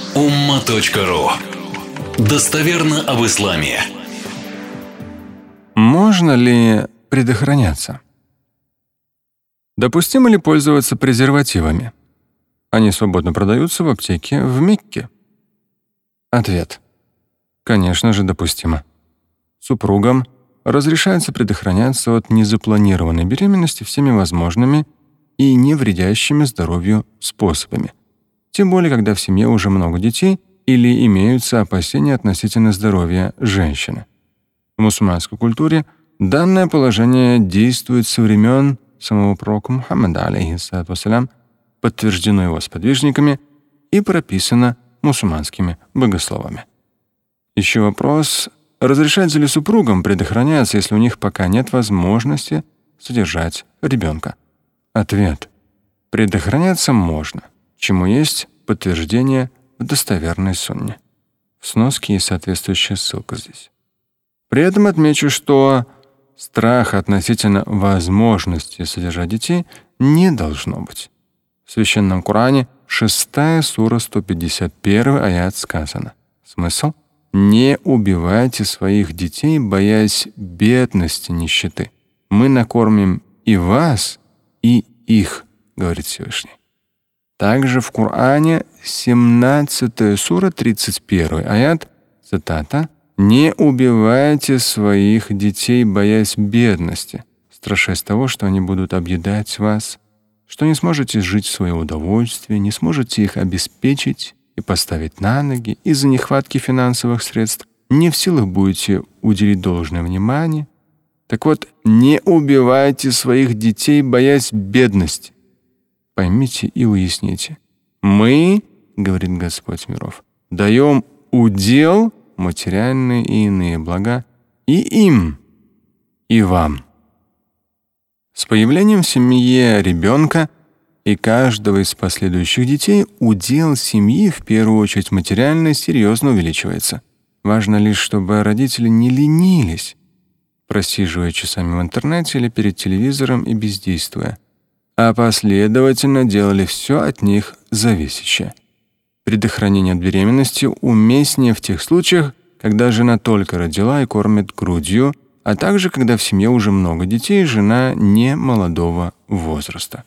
umma.ru. Достоверно об исламе. Можно ли предохраняться? Допустимо ли пользоваться презервативами? Они свободно продаются в аптеке в Мекке. Ответ. Конечно же, допустимо. Супругам разрешается предохраняться от незапланированной беременности всеми возможными и не вредящими здоровью способами. Тем более, когда в семье уже много детей или имеются опасения относительно здоровья женщины. В мусульманской культуре данное положение действует со времен самого пророка Мухаммада, алейхиссалату вассалям, подтверждено его сподвижниками и прописано мусульманскими богословами. Еще вопрос: разрешается ли супругам предохраняться, если у них пока нет возможности содержать ребенка? Ответ. Предохраняться можно, чему есть подтверждение в достоверной сунне. В сноске есть соответствующая ссылка здесь. При этом отмечу, что страха относительно возможности содержать детей не должно быть. В Священном Коране 6 сура 151 аят сказано. Смысл? «Не убивайте своих детей, боясь бедности, нищеты. Мы накормим и вас, и их», говорит Всевышний. Также в Коране 17 сура 31 аят, цитата: «Не убивайте своих детей, боясь бедности, страшась того, что они будут объедать вас, что не сможете жить в свое удовольствие, не сможете их обеспечить и поставить на ноги из-за нехватки финансовых средств, не в силах будете уделить должное внимание. Так вот, не убивайте своих детей, боясь бедности». Поймите и уясните. Мы, говорит Господь миров, даем удел материальные и иные блага и им, и вам. С появлением в семье ребенка и каждого из последующих детей удел семьи, в первую очередь материальный, серьезно увеличивается. Важно лишь, чтобы родители не ленились, просиживая часами в интернете или перед телевизором и бездействуя, а последовательно делали все от них зависящее. Предохранение от беременности уместнее в тех случаях, когда жена только родила и кормит грудью, а также когда в семье уже много детей и жена не молодого возраста.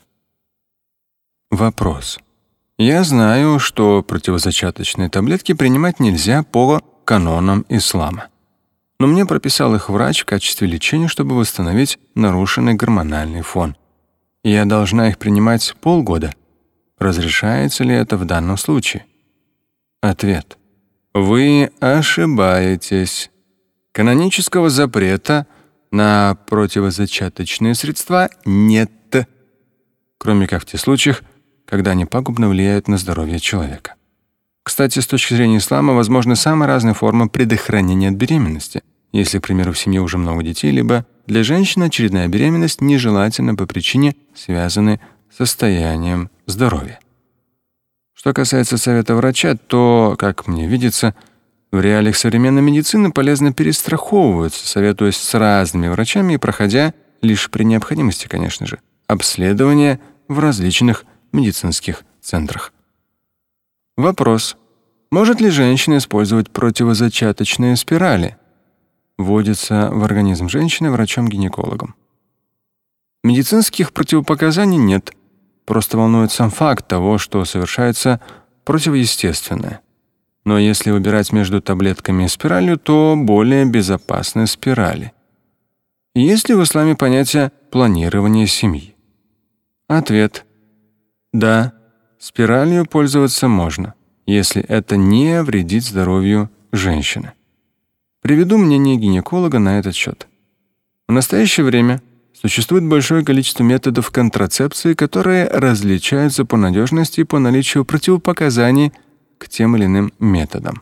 Вопрос. Я знаю, что противозачаточные таблетки принимать нельзя по канонам ислама. Но мне прописал их врач в качестве лечения, чтобы восстановить нарушенный гормональный фон. Я должна их принимать полгода. Разрешается ли это в данном случае? Ответ. Вы ошибаетесь. Канонического запрета на противозачаточные средства нет, кроме как в тех случаях, когда они пагубно влияют на здоровье человека. Кстати, с точки зрения ислама возможны самые разные формы предохранения от беременности. Если, к примеру, в семье уже много детей, либо для женщины очередная беременность нежелательна по причине, связанной с состоянием здоровья. Что касается совета врача, то, как мне видится, в реалиях современной медицины полезно перестраховываться, советуясь с разными врачами и проходя, лишь при необходимости, конечно же, обследования в различных медицинских центрах. Вопрос. Может ли женщина использовать противозачаточные спирали? Вводится в организм женщины врачом-гинекологом. Медицинских противопоказаний нет. Просто волнует сам факт того, что совершается противоестественное. Но если выбирать между таблетками и спиралью, то более безопасны спирали. Есть ли в исламе понятие планирования семьи? Ответ. Да, спиралью пользоваться можно, если это не вредит здоровью женщины. Приведу мнение гинеколога на этот счет. В настоящее время существует большое количество методов контрацепции, которые различаются по надежности и по наличию противопоказаний к тем или иным методам.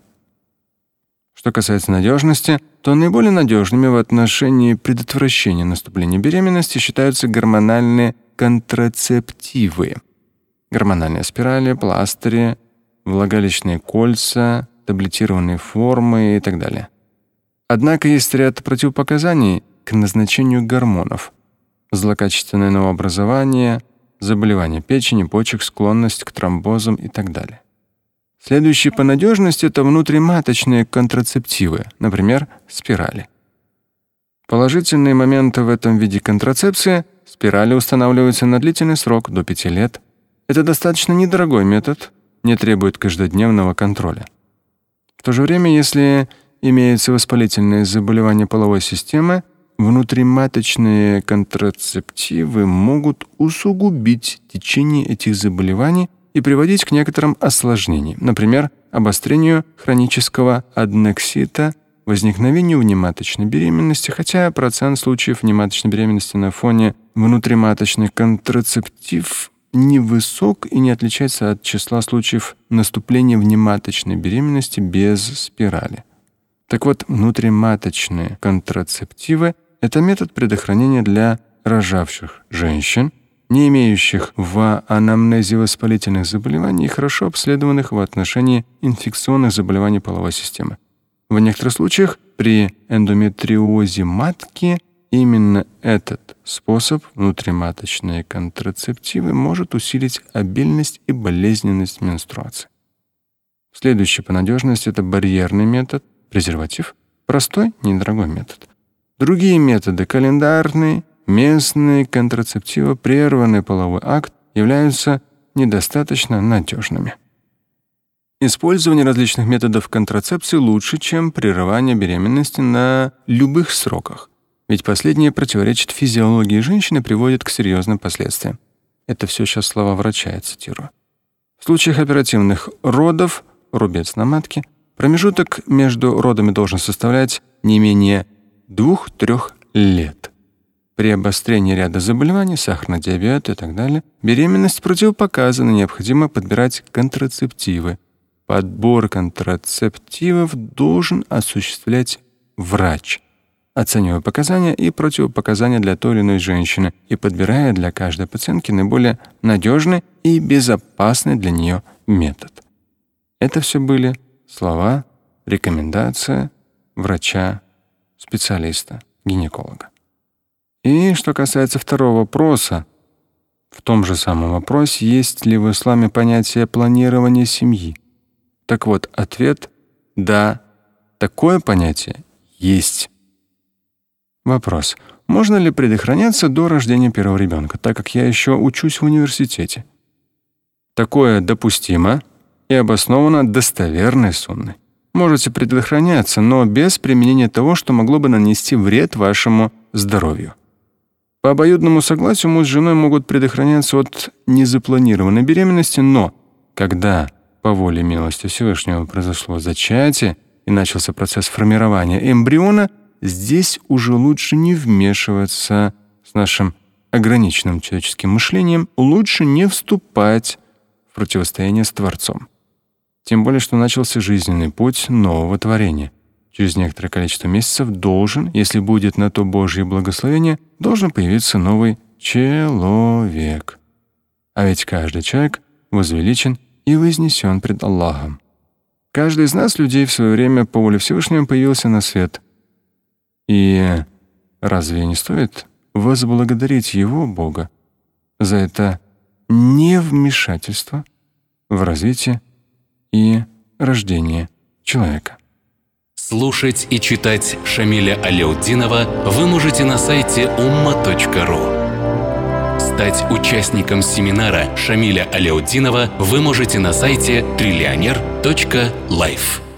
Что касается надежности, то наиболее надежными в отношении предотвращения наступления беременности считаются гормональные контрацептивы. Гормональные спирали, пластыри, влагалищные кольца, таблетированные формы и так далее. Однако есть ряд противопоказаний к назначению гормонов: злокачественное новообразование, заболевания печени, почек, склонность к тромбозам и так далее. Следующие по надежности — это внутриматочные контрацептивы, например, спирали. Положительные моменты в этом виде контрацепции — спирали устанавливаются на длительный срок до 5 лет. Это достаточно недорогой метод, не требует каждодневного контроля. В то же время, если имеются воспалительные заболевания половой системы, внутриматочные контрацептивы могут усугубить течение этих заболеваний и приводить к некоторым осложнениям, например, обострению хронического аднексита, возникновению внематочной беременности, хотя процент случаев внематочной беременности на фоне внутриматочных контрацептив невысок и не отличается от числа случаев наступления внематочной беременности без спирали. Так вот, внутриматочные контрацептивы — это метод предохранения для рожавших женщин, не имеющих в анамнезе воспалительных заболеваний и хорошо обследованных в отношении инфекционных заболеваний половой системы. В некоторых случаях при эндометриозе матки именно этот способ, внутриматочные контрацептивы, может усилить обильность и болезненность менструации. Следующий по надежности — это барьерный метод, презерватив, простой, недорогой метод. Другие методы — календарные, местные контрацептивы, прерванный половой акт — являются недостаточно надежными. Использование различных методов контрацепции лучше, чем прерывание беременности на любых сроках, ведь последнее противоречит физиологии женщины и приводит к серьезным последствиям. Это все сейчас слова врача, я цитирую. В случаях оперативных родов, рубец на матке, промежуток между родами должен составлять не менее 2-3 лет. При обострении ряда заболеваний, сахарный диабет и так далее, беременность противопоказана, необходимо подбирать контрацептивы. Подбор контрацептивов должен осуществлять врач, оценивая показания и противопоказания для той или иной женщины и подбирая для каждой пациентки наиболее надежный и безопасный для нее метод. Это все были слова, рекомендация врача, специалиста, гинеколога. И что касается второго вопроса, в том же самом вопросе, есть ли в исламе понятие планирования семьи? Так вот, ответ — да, такое понятие есть. Вопрос: можно ли предохраняться до рождения первого ребенка, так как я еще учусь в университете? Такое допустимо и обосновано достоверной сунной. Можете предохраняться, но без применения того, что могло бы нанести вред вашему здоровью. По обоюдному согласию муж с женой могут предохраняться от незапланированной беременности, но когда по воле милости Всевышнего произошло зачатие и начался процесс формирования эмбриона, здесь уже лучше не вмешиваться с нашим ограниченным человеческим мышлением, лучше не вступать в противостояние с Творцом. Тем более, что начался жизненный путь нового творения. Через некоторое количество месяцев должен, если будет на то Божье благословение, должен появиться новый человек. А ведь каждый человек возвеличен и вознесен пред Аллахом. Каждый из нас, людей, в свое время по воле Всевышнего появился на свет. И разве не стоит возблагодарить Его, Бога, за это невмешательство в развитие и рождение человека? Слушать и читать Шамиля Аляутдинова вы можете на сайте umma.ru. Стать участником семинара Шамиля Аляутдинова вы можете на сайте trillioner.life.